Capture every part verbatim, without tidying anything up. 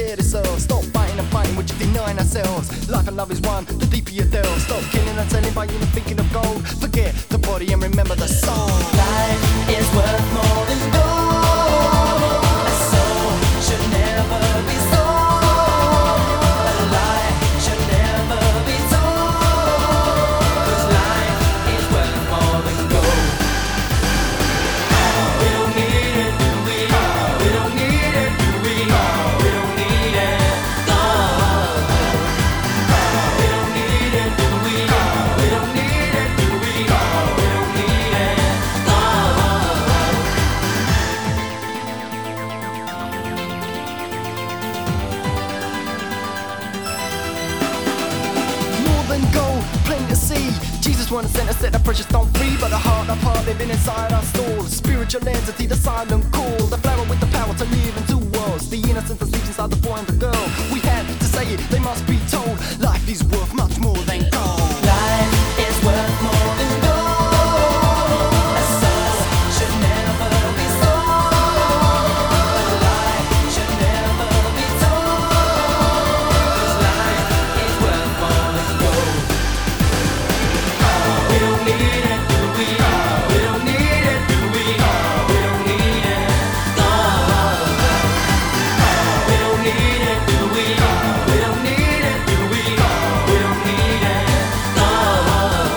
scared ourselves. Stop fighting and fighting, we're just denying ourselves. Life and love is one, the deeper you delve. Stop killing and telling by you thinking of gold. Forget the body and remember the soul. Life is worth more than gold. A soul should never be sold. A lie should never be told. 'Cause life is worth more than gold. We don't need it, do we? We don't need it, do we? We don't need it. Gold. We don't need it, do we? We don't need it, do we? We don't need it. More than gold, plain to see. Jesus wanna send us, set the precious stone free. But the heart of heart living inside our souls. Spiritual entity, the silent call. The flower with the power to live in two worlds. The innocence that sleeps inside the boy and the girl. We had to say it, they must be told. Life is worth much more than gold. Life is worth more than gold. A soul should never be sold. A lie should never be told. 'Cause life is worth more than gold. We don't need it, do we? We don't need it, do we? We don't need it. Gold. We don't need it, do we? We don't need it, do we? We don't need it. Gold.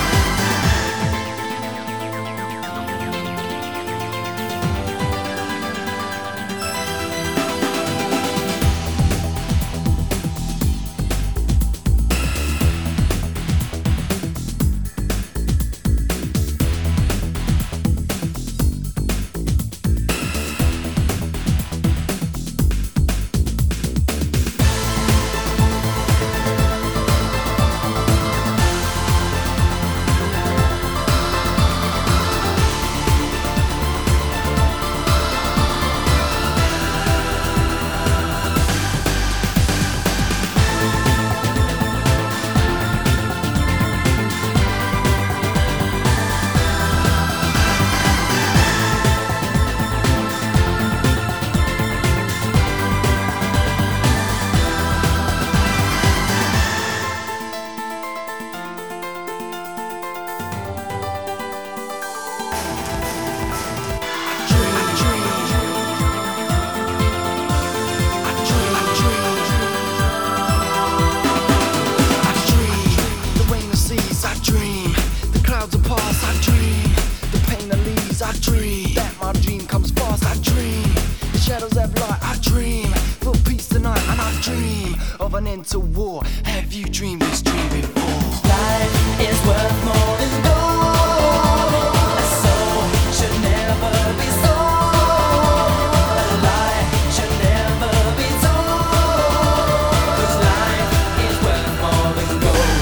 Of an end to war. Have you dreamed this dream before? Life is worth more than gold. A soul should never be sold. A lie should never be told. 'Cause life is worth more than gold.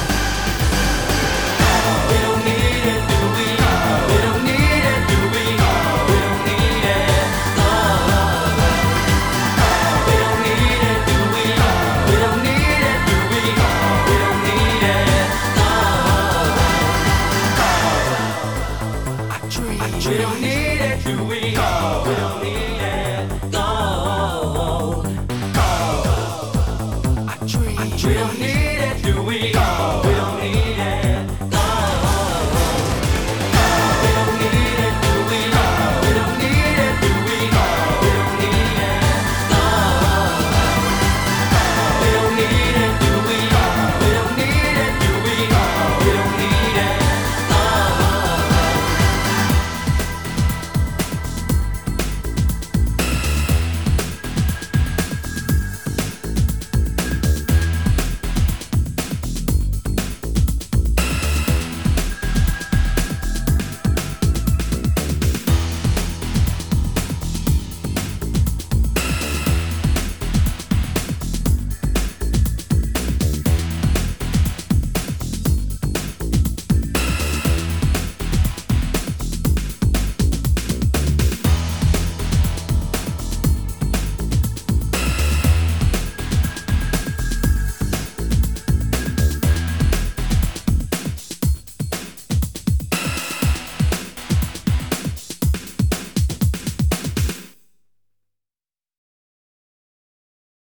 We don't need it, do we? We don't need it, do we? We don't need it. Gold. We don't need it, do we? We don't need it, do we? We don't need it. Gold. I dream. We don't need it, do we? We don't need it. Gold. I dream. We don't need